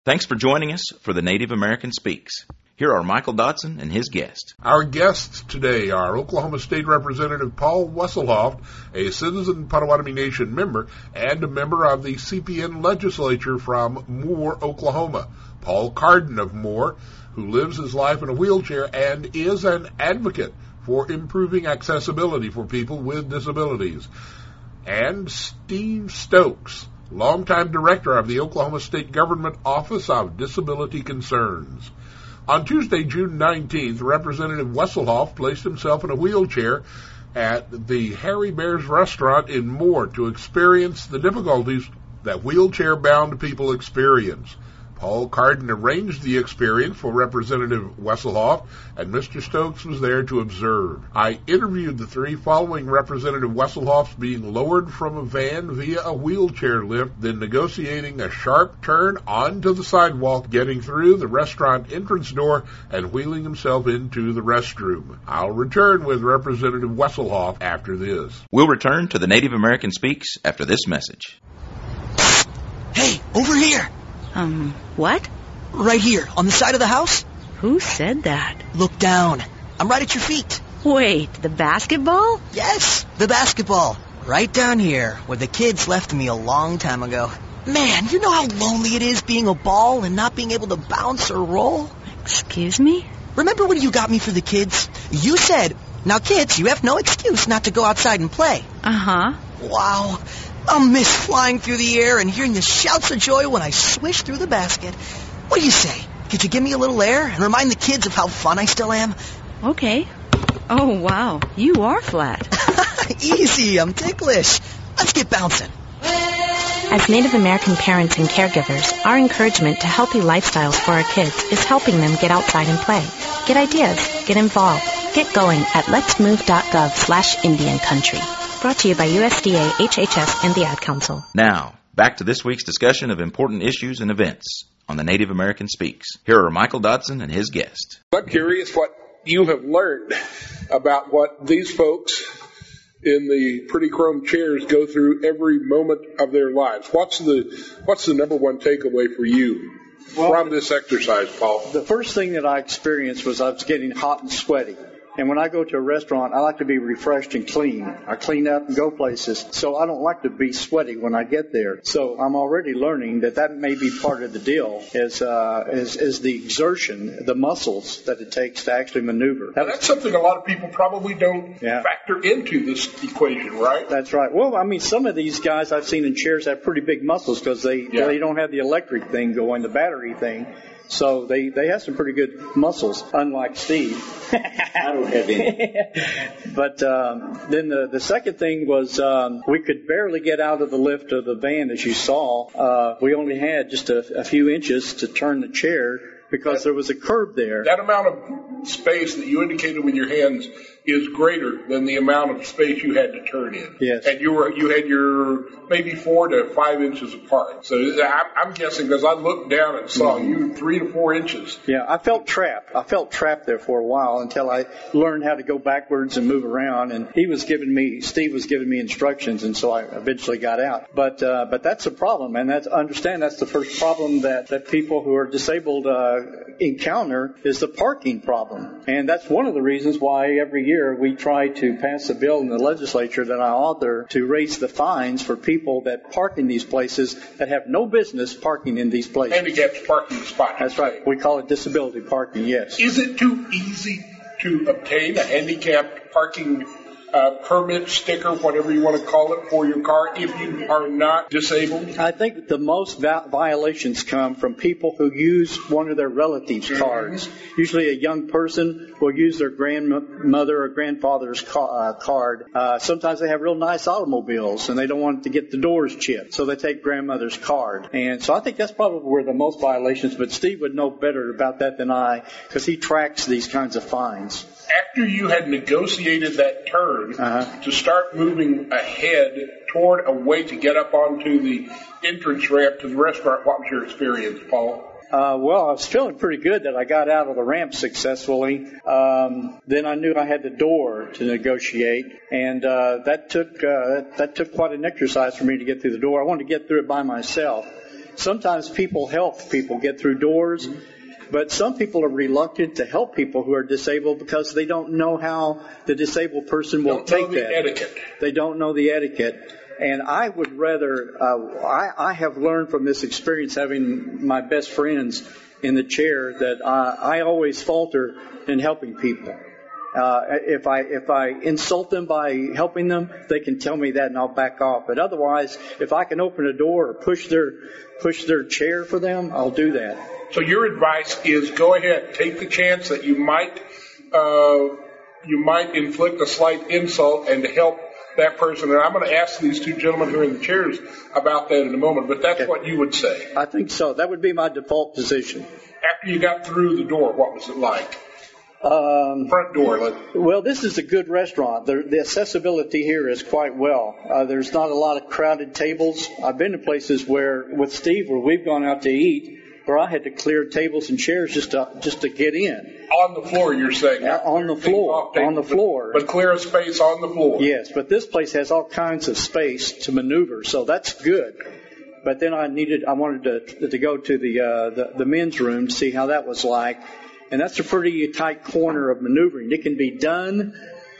Thanks for joining us for the Native American Speaks. Here are Michael Dotson and his guest. Our guests today are Oklahoma State Representative Paul Wesselhoff, a Citizen Potawatomi Nation member and a member of the CPN legislature from Moore, Oklahoma. Paul Carden of Moore, who lives his life in a wheelchair and is an advocate for improving accessibility for people with disabilities. And Steve Stokes, longtime director of the Oklahoma State Government Office of Disability Concerns. On Tuesday, June 19th, Representative Wesselhoff placed himself in a wheelchair at the Harry Bear's restaurant in Moore to experience the difficulties that wheelchair-bound people experience. Paul Carden arranged the experience for Representative Wesselhoff, and Mr. Stokes was there to observe. I interviewed the three following Representative Wesselhoff's being lowered from a van via a wheelchair lift, then negotiating a sharp turn onto the sidewalk, getting through the restaurant entrance door, and wheeling himself into the restroom. I'll return with Representative Wesselhoff after this. We'll return to the Native American Speaks after this message. Hey, over here! What? Right here, on the side of the house. Who said that? Look down. I'm right at your feet. Wait, the basketball? Yes, the basketball. Right down here, where the kids left me a long time ago. Man, you know how lonely it is being a ball and not being able to bounce or roll? Excuse me? Remember when you got me for the kids? You said, now kids, you have no excuse not to go outside and play. Uh-huh. Wow. I'll miss flying through the air and hearing the shouts of joy when I swish through the basket. What do you say? Could you give me a little air and remind the kids of how fun I still am? Okay. Oh, wow. You are flat. Easy, I'm ticklish. Let's get bouncing. As Native American parents and caregivers, our encouragement to healthy lifestyles for our kids is helping them get outside and play. Get ideas, get involved, get going at letsmove.gov/Indian Country. Brought to you by USDA, HHS, and the Ad Council. Now, back to this week's discussion of important issues and events on the Native American Speaks. Here are Michael Dotson and his guest. I'm curious what you have learned about what these folks in the pretty chrome chairs go through every moment of their lives. What's the number one takeaway for you from this exercise, Paul? The first thing that I experienced was I was getting hot and sweaty. And when I go to a restaurant, I like to be refreshed and clean. I clean up and go places, so I don't like to be sweaty when I get there. So I'm already learning that may be part of the deal, is the exertion, the muscles that it takes to actually maneuver. That's something a lot of people probably don't factor into this equation, right? That's right. Well, I mean, some of these guys I've seen in chairs have pretty big muscles because they don't have the electric thing going, the battery thing. So they have some pretty good muscles, unlike Steve. I don't have any. But then the second thing was we could barely get out of the lift of the van, as you saw. We only had just a few inches to turn the chair because there was a curb there. That amount of space that you indicated with your hands is greater than the amount of space you had to turn in. Yes. And you had your maybe 4 to 5 inches apart. So I'm guessing because I looked down and saw you 3 to 4 inches. Yeah, I felt trapped. I felt trapped there for a while until I learned how to go backwards and move around. And Steve was giving me instructions, and so I eventually got out. But that's a problem, and that's the first problem that people who are disabled encounter is the parking problem. And that's one of the reasons why every year we try to pass a bill in the legislature that I author to raise the fines for people that park in these places that have no business parking in these places. Handicapped parking spots. That's right. We call it disability parking, yes. Is it too easy to obtain a handicapped parking permit, sticker, whatever you want to call it, for your car if you are not disabled? I think the most violations come from people who use one of their relatives' cards. Usually a young person will use their grandmother or grandfather's card. Sometimes they have real nice automobiles and they don't want to get the doors chipped, so they take grandmother's card. And so I think that's probably where the most violations, but Steve would know better about that than I because he tracks these kinds of fines. After you had negotiated that turn to start moving ahead toward a way to get up onto the entrance ramp to the restaurant, what was your experience, Paul? Well, I was feeling pretty good that I got out of the ramp successfully. Then I knew I had the door to negotiate, and that took quite an exercise for me to get through the door. I wanted to get through it by myself. sometimes people help people get through doors, but some people are reluctant to help people who are disabled because they don't know how the disabled person will take that. Etiquette. They don't know the etiquette. And I would rather, I have learned from this experience having my best friends in the chair that I always falter in helping people. If I insult them by helping them, they can tell me that and I'll back off. But otherwise, if I can open a door or push their chair for them, I'll do that. So your advice is go ahead, take the chance that you might inflict a slight insult and to help that person. And I'm going to ask these two gentlemen who are in the chairs about that in a moment, but that's what you would say. I think so. That would be my default position. After you got through the door, what was it like? Front door. Well, this is a good restaurant. The accessibility here is quite well. There's not a lot of crowded tables. I've been to places with Steve where we've gone out to eat where I had to clear tables and chairs just to get in. On the floor, you're saying? On the floor. But clear a space on the floor. Yes, but this place has all kinds of space to maneuver, so that's good. But then I wanted to go to the men's room to see how that was like. And that's a pretty tight corner of maneuvering. It can be done,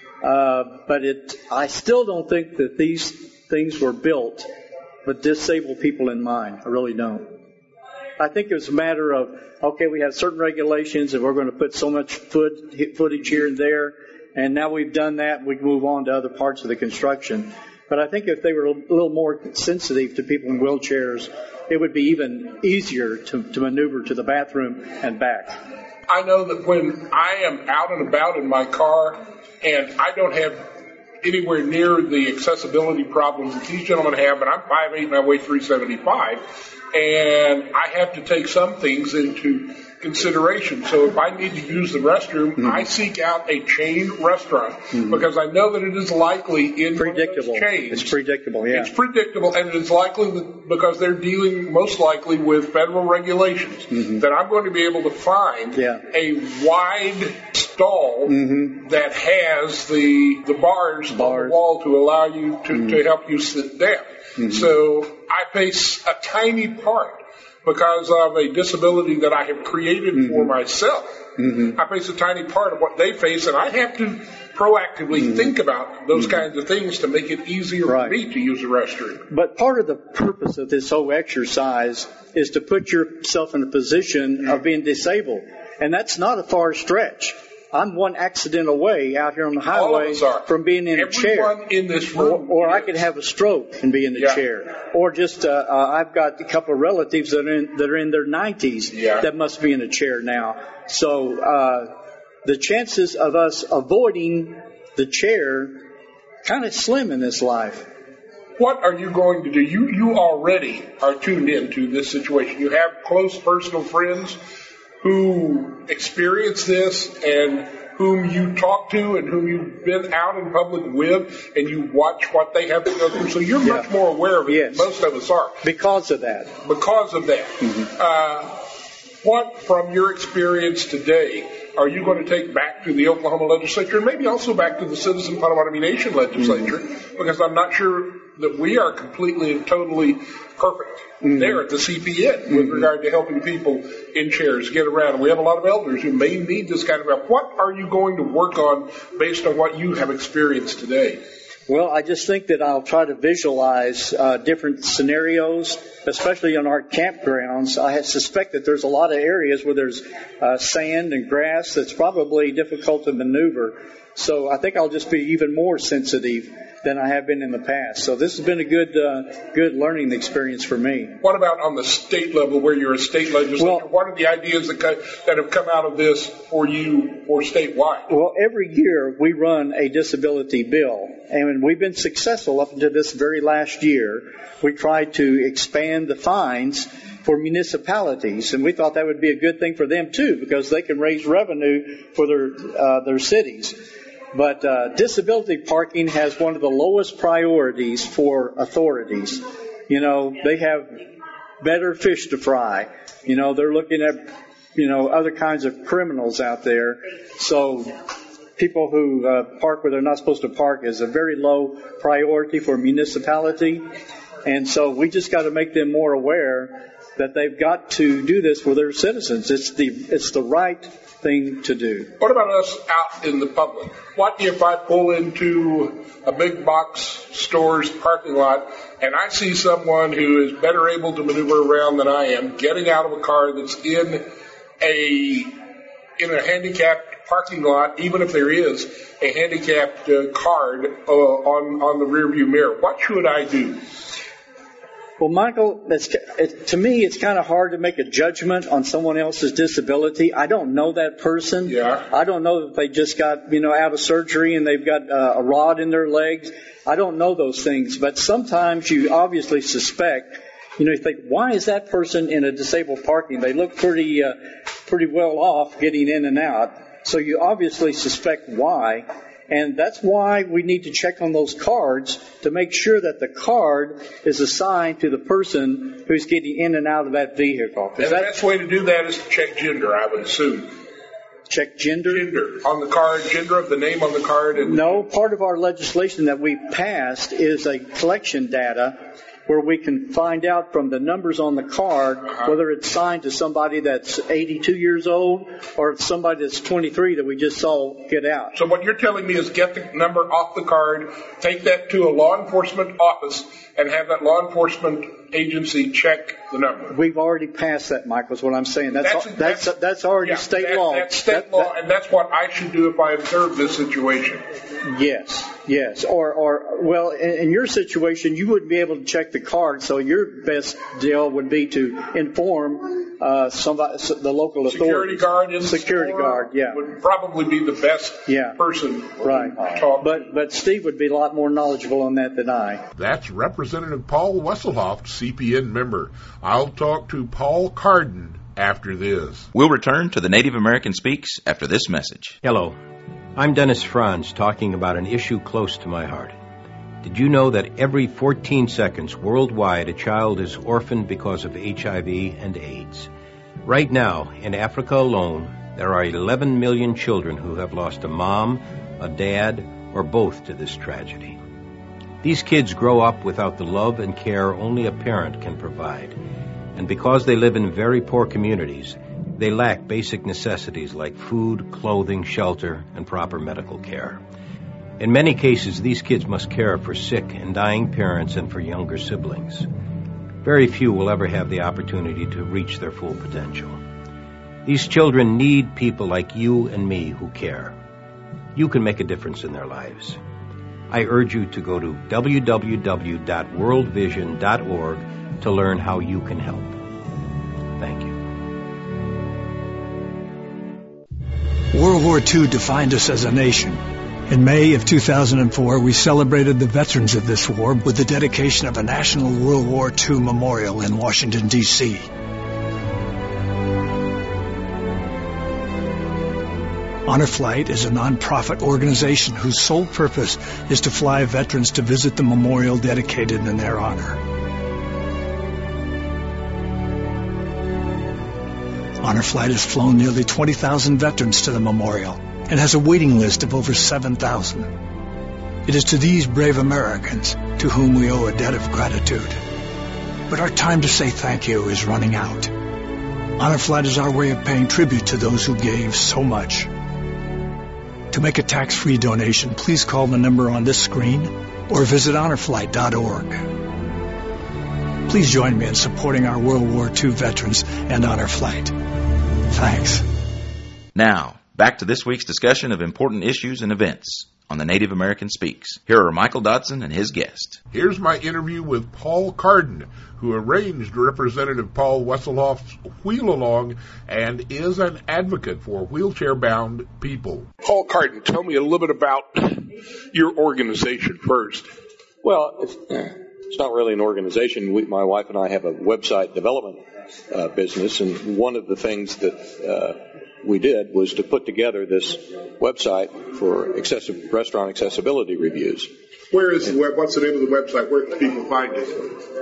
but I still don't think that these things were built with disabled people in mind. I really don't. I think it was a matter of, okay, we have certain regulations and we're going to put so much footage here and there, and now we've done that, we can move on to other parts of the construction. But I think if they were a little more sensitive to people in wheelchairs, it would be even easier to maneuver to the bathroom and back. I know that when I am out and about in my car and I don't have anywhere near the accessibility problems that these gentlemen have, and I'm 5'8" and I weigh 375, and I have to take some things into consideration. So if I need to use the restroom, I seek out a chain restaurant because I know that it is likely in predictable. One of those chains. It's predictable, yeah. It's predictable, and it is likely that because they're dealing most likely with federal regulations that I'm going to be able to find a wide stall that has the bars on the wall to allow you to help you sit down. So I face a tiny part because of a disability that I have created for myself. I face a tiny part of what they face, and I have to proactively think about those kinds of things to make it easier for me to use the restroom. But part of the purpose of this whole exercise is to put yourself in a position of being disabled, and that's not a far stretch. I'm one accident away out here on the highway from being in a chair. Everyone in this room. Or I could have a stroke and be in the chair. Or just, I've got a couple of relatives that are in their 90s that must be in a chair now. So the chances of us avoiding the chair kind of slim in this life. What are you going to do? You already are tuned into this situation. You have close personal friends who experience this and whom you talk to and whom you've been out in public with and you watch what they have to go through. So you're much more aware of it than most of us are. Because of that. What, from your experience today, are you going to take back to the Oklahoma legislature and maybe also back to the Citizen Potawatomi Nation legislature? Because I'm not sure that we are completely and totally perfect there at the CPN with regard to helping people in chairs get around. And we have a lot of elders who may need this kind of help. What are you going to work on based on what you have experienced today? Well, I just think that I'll try to visualize different scenarios, especially on our campgrounds. I suspect that there's a lot of areas where there's sand and grass that's probably difficult to maneuver. So I think I'll just be even more sensitive than I have been in the past. So this has been a good learning experience for me. What about on the state level where you're a state legislator? Well, what are the ideas that have come out of this for you for statewide? Well, every year we run a disability bill, and we've been successful up until this very last year. We tried to expand the fines for municipalities, and we thought that would be a good thing for them too, because they can raise revenue for their cities. But disability parking has one of the lowest priorities for authorities. You know, they have better fish to fry. You know, they're looking at, other kinds of criminals out there. So people who park where they're not supposed to park is a very low priority for municipality. And so we just got to make them more aware that they've got to do this for their citizens. It's the right thing to do. What about us out in the public? What if I pull into a big box store's parking lot and I see someone who is better able to maneuver around than I am, getting out of a car that's in a handicapped parking lot, even if there is a handicapped card on the rearview mirror? What should I do? Well, Michael, to me, it's kind of hard to make a judgment on someone else's disability. I don't know that person. Yeah. I don't know if they just got, out of surgery and they've got a rod in their legs. I don't know those things. But sometimes you obviously suspect, you think, why is that person in a disabled parking? They look pretty well off getting in and out. So you obviously suspect why. And that's why we need to check on those cards to make sure that the card is assigned to the person who's getting in and out of that vehicle. And the best way to do that is to check gender, I would assume. Check gender? Gender on the card, gender of the name on the card. No, part of our legislation that we passed is a collection data where we can find out from the numbers on the card whether it's signed to somebody that's 82 years old or it's somebody that's 23 that we just saw get out. So what you're telling me is get the number off the card, take that to a law enforcement office, and have that law enforcement agency check the number. We've already passed that, Michael, is what I'm saying. That's already state law. That's state law, and that's what I should do if I observe this situation. Yes. Well, in your situation, you wouldn't be able to check the card, so your best deal would be to inform the local authorities. Security guard, yeah. Would probably be the best person right. to talk to. But Steve would be a lot more knowledgeable on that than I. That's Representative Paul Wesselhoff, CPN member. I'll talk to Paul Carden after this. We'll return to the Native American Speaks after this message. Hello. I'm Dennis Franz talking about an issue close to my heart. Did you know that every 14 seconds worldwide a child is orphaned because of HIV and AIDS? Right now, in Africa alone, there are 11 million children who have lost a mom, a dad, or both to this tragedy. These kids grow up without the love and care only a parent can provide. And because they live in very poor communities, they lack basic necessities like food, clothing, shelter, and proper medical care. In many cases, these kids must care for sick and dying parents and for younger siblings. Very few will ever have the opportunity to reach their full potential. These children need people like you and me who care. You can make a difference in their lives. I urge you to go to www.worldvision.org to learn how you can help. Thank you. World War II defined us as a nation. In May of 2004, we celebrated the veterans of this war with the dedication of a National World War II Memorial in Washington, D.C. Honor Flight is a non-profit organization whose sole purpose is to fly veterans to visit the memorial dedicated in their honor. Honor Flight has flown nearly 20,000 veterans to the memorial and has a waiting list of over 7,000. It is to these brave Americans to whom we owe a debt of gratitude. But our time to say thank you is running out. Honor Flight is our way of paying tribute to those who gave so much. To make a tax-free donation, please call the number on this screen or visit honorflight.org. Please join me in supporting our World War II veterans and Honor Flight. Thanks. Now, back to this week's discussion of important issues and events on the Native American Speaks. Here are Michael Dodson and his guest. Here's my interview with Paul Carden, who arranged Representative Paul Wesselhoff's wheel-along and is an advocate for wheelchair-bound people. Paul Carden, tell me a little bit about your organization first. Well, it's not really an organization. My wife and I have a website development business, and one of the things that we did was to put together this website for restaurant accessibility reviews. Where is the web? What's the name of the website? Where can people find it?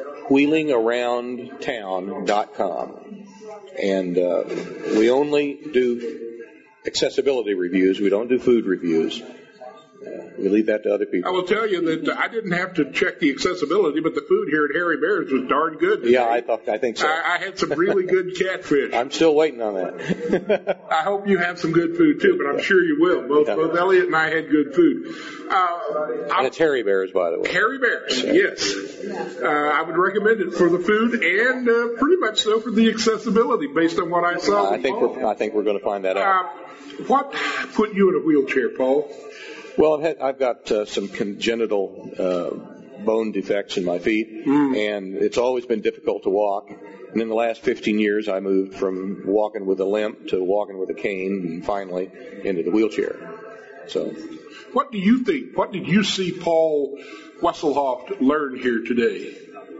wheelingaroundtown.com. And we only do accessibility reviews. We don't do food reviews. We leave that to other people. I will tell you that I didn't have to check the accessibility, but the food here at Harry Bear's was darn good today. Yeah, I think so. I had some really good catfish. I'm still waiting on that. I hope you have some good food too, but I'm sure you will. Both Elliot and I had good food. And it's Harry Bear's, by the way. Harry Bear's, yes. I would recommend it for the food and pretty much so for the accessibility, based on what I saw. I think we're going to find that out. What put you in a wheelchair, Paul? Well, I've got some congenital bone defects in my feet, and it's always been difficult to walk. And in the last 15 years, I moved from walking with a limp to walking with a cane, and finally into the wheelchair. So, what do you think? What did you see Paul Wesselhoff learn here today?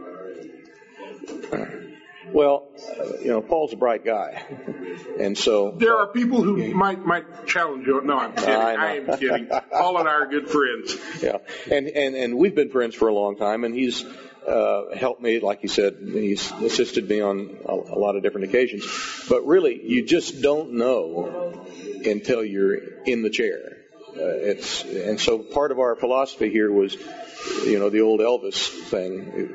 Well, Paul's a bright guy, and so there are people who might challenge you. No, I'm kidding. I am kidding. Paul and I are good friends. Yeah, and we've been friends for a long time, and he's helped me, like you said. He's assisted me on a lot of different occasions. But really, you just don't know until you're in the chair. And so part of our philosophy here was, the old Elvis thing.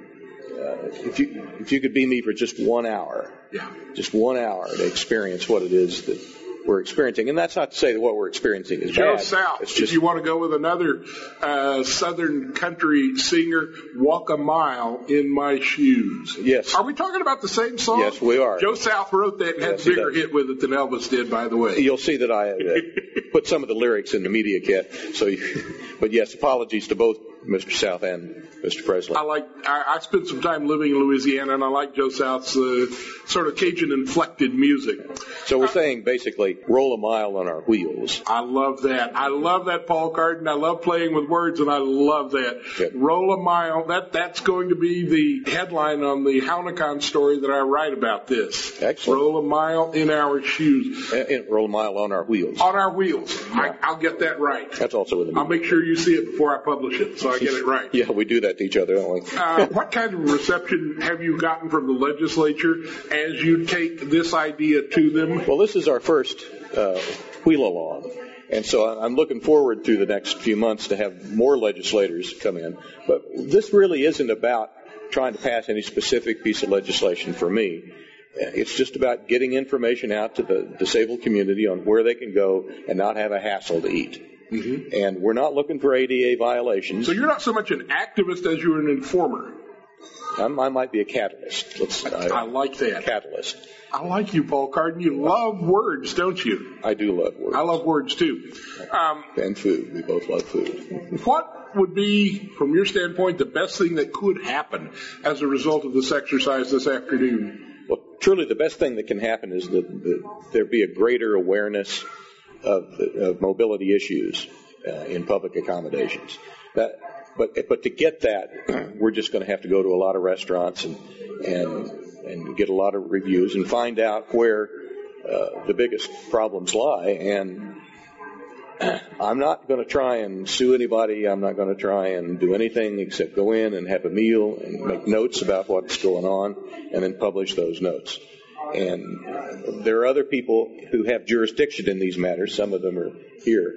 If you could be me for just 1 hour, just 1 hour to experience what it is that we're experiencing. And that's not to say that what we're experiencing is Joe bad. South, it's just, if you want to go with another Southern country singer, Walk a Mile in My Shoes. Yes. Are we talking about the same song? Yes, we are. Joe South wrote that and had a bigger hit with it than Elvis did, by the way. You'll see that I put some of the lyrics in the media kit. But yes, apologies to both Mr. South and Mr. Presley. I spent some time living in Louisiana, and I like Joe South's sort of Cajun-inflected music. So we're saying basically, roll a mile on our wheels. I love that. I love that, Paul Carden. I love playing with words, and I love that. Good. Roll a mile. That's going to be the headline on the Haunicon story that I write about this. Excellent. Roll a mile in our shoes. Roll a mile on our wheels. On our wheels. Yeah. I'll get that right. That's also in the media. I'll make sure you see it before I publish it, so I get it right. Yeah, we do that to each other, don't we? What kind of reception have you gotten from the legislature as you take this idea to them? Well, this is our first wheel-along. And so I'm looking forward through the next few months to have more legislators come in. But this really isn't about trying to pass any specific piece of legislation for me. It's just about getting information out to the disabled community on where they can go and not have a hassle to eat. Mm-hmm. And we're not looking for ADA violations. So you're not so much an activist as you're an informer. I might be a catalyst. I like that. Catalyst. I like you, Paul Carden. You love words, don't you? I do love words. I love words, too. And food. We both love food. What would be, from your standpoint, the best thing that could happen as a result of this exercise this afternoon? Well, truly the best thing that can happen is that there be a greater awareness of mobility issues in public accommodations. But to get that, we're just going to have to go to a lot of restaurants and get a lot of reviews and find out where the biggest problems lie. And I'm not going to try and sue anybody. I'm not going to try and do anything except go in and have a meal and make notes about what's going on and then publish those notes. And there are other people who have jurisdiction in these matters. Some of them are here.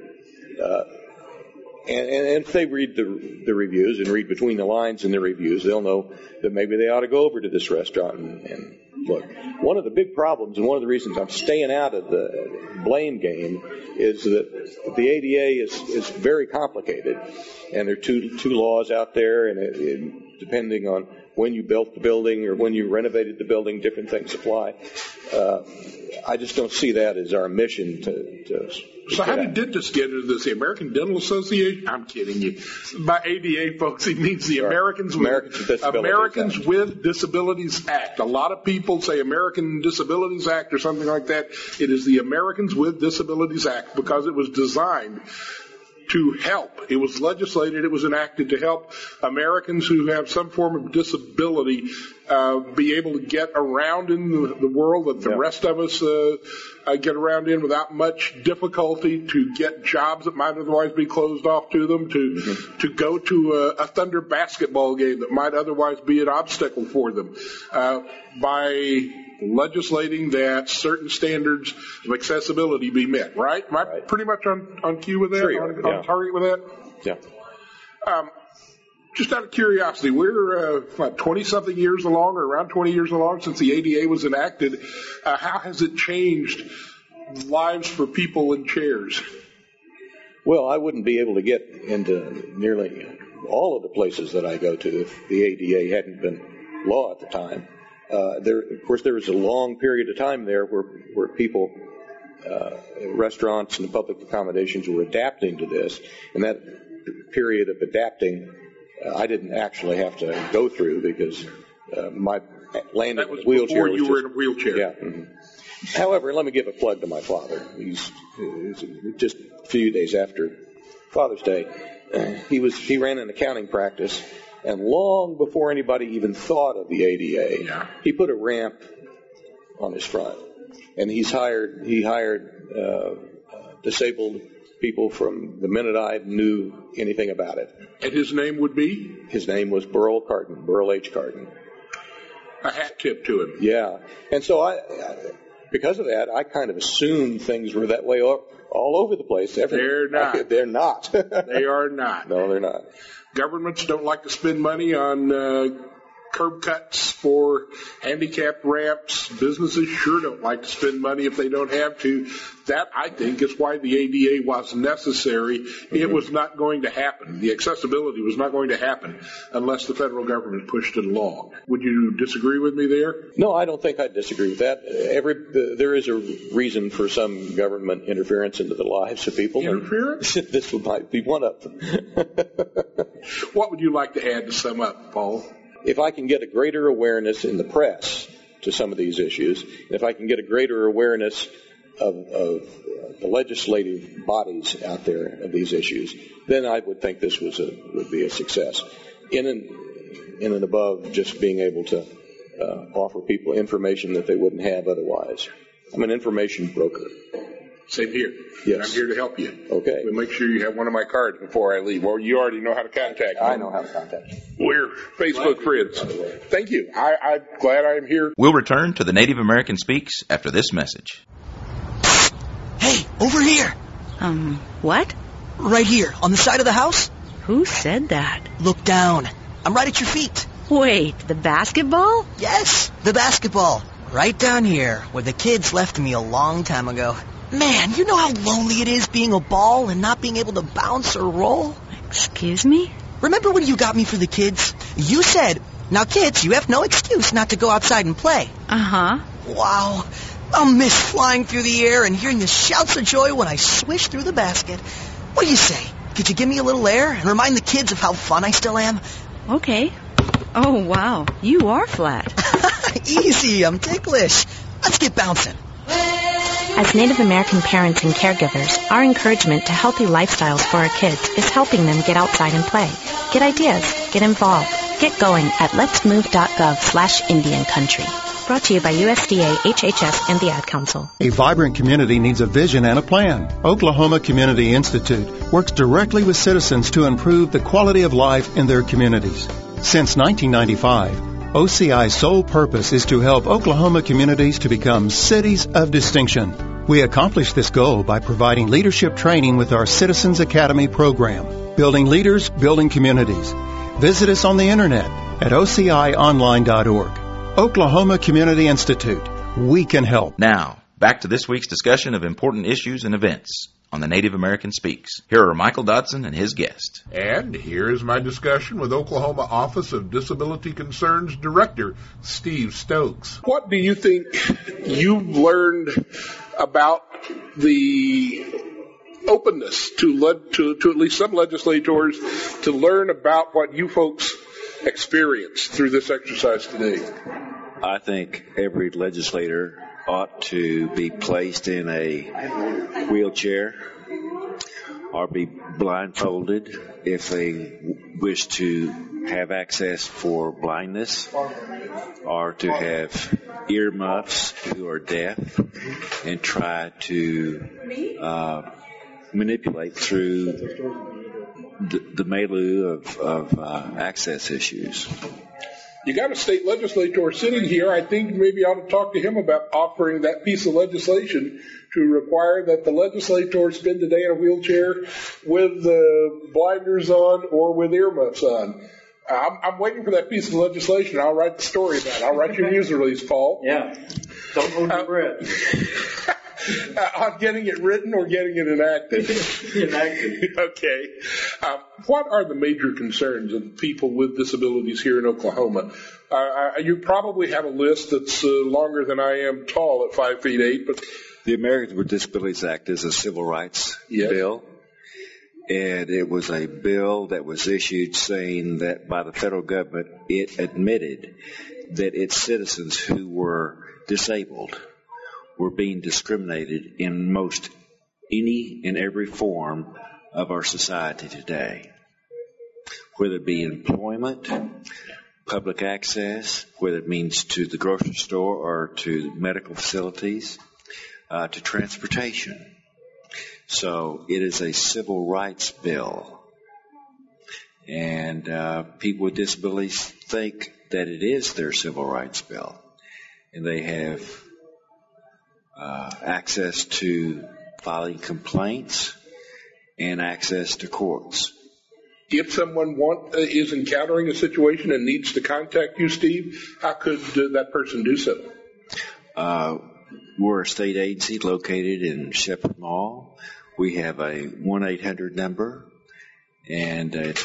And if they read the reviews and read between the lines in the reviews, they'll know that maybe they ought to go over to this restaurant and look. One of the big problems and one of the reasons I'm staying out of the blame game is that the ADA is very complicated, and there are two laws out there, and depending on when you built the building or when you renovated the building, different things apply. I just don't see that as our mission to So how did this get into this? The American Dental Association? I'm kidding you. By ADA, folks, he means the Americans with Disabilities Act. A lot of people say American Disabilities Act or something like that. It is the Americans with Disabilities Act because it was designed to help. It was legislated, it was enacted to help Americans who have some form of disability be able to get around in the world that the rest of us get around in without much difficulty, to get jobs that might otherwise be closed off to them, to go to a Thunder basketball game that might otherwise be an obstacle for them. By legislating that certain standards of accessibility be met, right? Am I pretty much on cue with that? Sure, on target with that? Yeah. Just out of curiosity, we're 20-something years along, or around 20 years along since the ADA was enacted. How has it changed lives for people in chairs? Well, I wouldn't be able to get into nearly all of the places that I go to if the ADA hadn't been law at the time. Of course, there was a long period of time there where people, restaurants and public accommodations were adapting to this, and that period of adapting I didn't actually have to go through because my landing in a wheelchair before you were in a wheelchair. Yeah. Mm-hmm. However, let me give a plug to my father. He's just a few days after Father's Day. He ran an accounting practice, and long before anybody even thought of the ADA, he put a ramp on his front, and he hired disabled people from the minute I knew anything about it. And his name would be? His name was Burl Carton, Burl H. Carton. A hat tip to him. Yeah, and so because of that, I kind of assumed things were that way all over the place. They're not. They're not. They are not. No, they're not. Governments don't like to spend money on curb cuts for handicapped ramps. Businesses sure don't like to spend money if they don't have to. That, I think, is why the ADA was necessary. Mm-hmm. It was not going to happen. The accessibility was not going to happen unless the federal government pushed it along. Would you disagree with me there? No, I don't think I disagree with that. There is a reason for some government interference into the lives of people. Interference? This might be one of them. What would you like to add to sum up, Paul? If I can get a greater awareness in the press to some of these issues, and if I can get a greater awareness of the legislative bodies out there of these issues, then I would think this would be a success. In and above just being able to offer people information that they wouldn't have otherwise. I'm an information broker. Same here. Yes. I'm here to help you. Okay. We'll make sure you have one of my cards before I leave. Well, you already know how to contact me. I know how to contact you. We're Facebook friends. Thank you. I'm glad I am here. We'll return to the Native American Speaks after this message. Hey, over here. What? Right here, on the side of the house. Who said that? Look down. I'm right at your feet. Wait, the basketball? Yes, the basketball. Right down here, where the kids left me a long time ago. Man, you know how lonely it is being a ball and not being able to bounce or roll? Excuse me? Remember when you got me for the kids? You said, now kids, you have no excuse not to go outside and play. Uh-huh. Wow. I'll miss flying through the air and hearing the shouts of joy when I swish through the basket. What do you say? Could you give me a little air and remind the kids of how fun I still am? Okay. Oh, wow. You are flat. Easy, I'm ticklish. Let's get bouncing. As Native American parents and caregivers, our encouragement to healthy lifestyles for our kids is helping them get outside and play. Get ideas, get involved, get going at letsmove.gov/Indian Country. Brought to you by USDA, HHS, and the Ad Council. A vibrant community needs a vision and a plan. Oklahoma Community Institute works directly with citizens to improve the quality of life in their communities. Since 1995, OCI's sole purpose is to help Oklahoma communities to become cities of distinction. We accomplish this goal by providing leadership training with our Citizens Academy program, Building Leaders, Building Communities. Visit us on the internet at ocionline.org. Oklahoma Community Institute. We can help. Now, back to this week's discussion of important issues and events on the Native American Speaks. Here are Michael Dodson and his guest. And here is my discussion with Oklahoma Office of Disability Concerns Director Steve Stokes. What do you think you've learned about the openness to at least some legislators to learn about what you folks experienced through this exercise today? I think every legislator ought to be placed in a wheelchair or be blindfolded if they wish to have access for blindness, or to have earmuffs who are deaf and try to manipulate through the milieu of access issues. You got a state legislator sitting here. I think maybe I ought to talk to him about offering that piece of legislation to require that the legislator spend the day in a wheelchair with blinders on or with earmuffs on. I'm waiting for that piece of legislation. I'll write the story about it. I'll write your news release, Paul. Yeah. Don't hold your breath. On getting it written or getting it enacted? Enacted. Okay. What are the major concerns of people with disabilities here in Oklahoma? You probably have a list that's longer than I am tall at 5'8", but the Americans with Disabilities Act is a civil rights bill, and it was a bill that was issued saying that by the federal government, it admitted that its citizens who were disabled were being discriminated in most any and every form of our society today, whether it be employment, public access, whether it means to the grocery store or to medical facilities, to transportation. So it is a civil rights bill. And people with disabilities think that it is their civil rights bill. And they have access to filing complaints and access to courts. If someone is encountering a situation and needs to contact you, Steve, how could that person do so? We're a state agency located in Shepherd Mall. We have a 1-800 number, and it's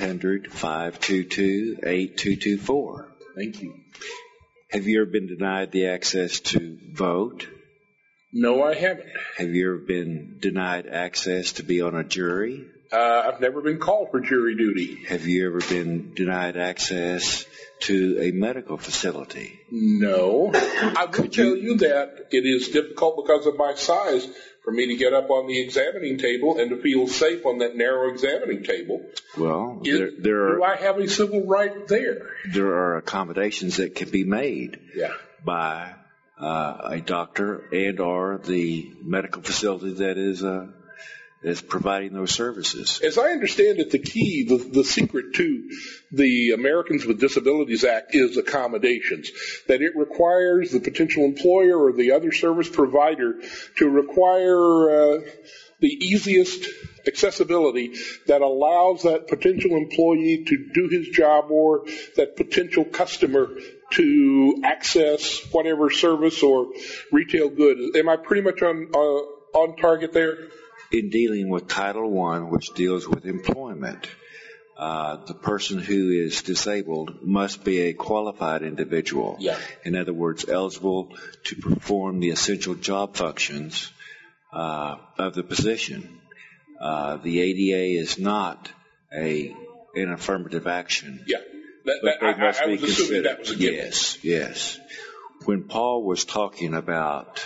1-800-522-8224. Thank you. Have you ever been denied the access to vote? No, I haven't. Have you ever been denied access to be on a jury? I've never been called for jury duty. Have you ever been denied access to a medical facility? No. I will tell you that it is difficult because of my size for me to get up on the examining table and to feel safe on that narrow examining table. Well, do I have a civil right there? There are accommodations that can be made by a doctor and or the medical facility that is providing those services. As I understand it, the key, the secret to the Americans with Disabilities Act is accommodations, that it requires the potential employer or the other service provider to require the easiest accessibility that allows that potential employee to do his job or that potential customer to access whatever service or retail good. Am I pretty much on target there? In dealing with Title I, which deals with employment, the person who is disabled must be a qualified individual. Yeah. In other words, eligible to perform the essential job functions of the position. The ADA is not an affirmative action. Yeah. I was assuming that was a given. Yes. When Paul was talking about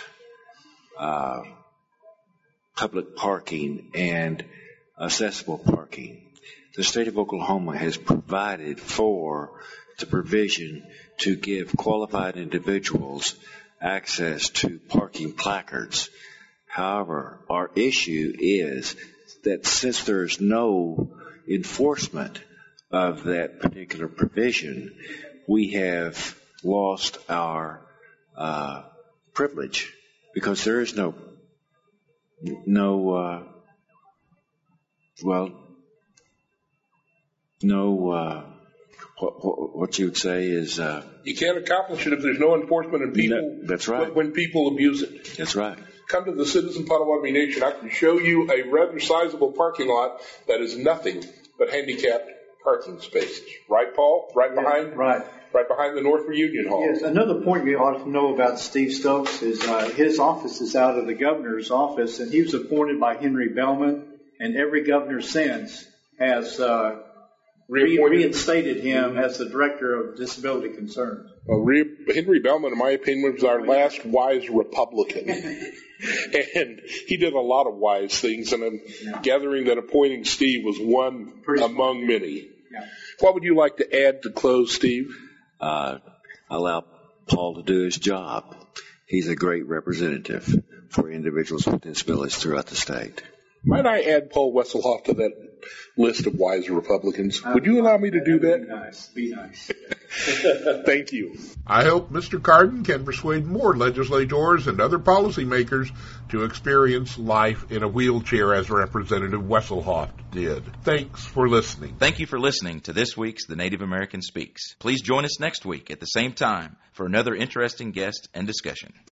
public parking and accessible parking, the state of Oklahoma has provided for the provision to give qualified individuals access to parking placards. However, our issue is that since there's no enforcement of that particular provision, we have lost our privilege because there is no what you would say is you can't accomplish it if there's no enforcement and people. That's right. When people abuse it. That's right. Come to the Citizen Potawatomi Nation. I can show you a rather sizable parking lot that is nothing but handicapped parking spaces. Right, Paul? Right behind the North Reunion Hall. Yes. Another point you ought to know about Steve Stokes is his office is out of the governor's office, and he was appointed by Henry Bellman, and every governor since has reinstated him as the director of disability concerns. Well, Henry Bellman, in my opinion, was our last wise Republican. And he did a lot of wise things, and I'm gathering that appointing Steve was one among many. Yeah. What would you like to add to close, Steve? Allow Paul to do his job. He's a great representative for individuals with disabilities throughout the state. Might I add Paul Wesselhoff to that list of wise Republicans? Would you allow me to do that? Be nice. Thank you. I hope Mr. Cardin can persuade more legislators and other policymakers to experience life in a wheelchair as Representative Wesselhoff did. Thanks for listening. Thank you for listening to this week's The Native American Speaks. Please join us next week at the same time for another interesting guest and discussion.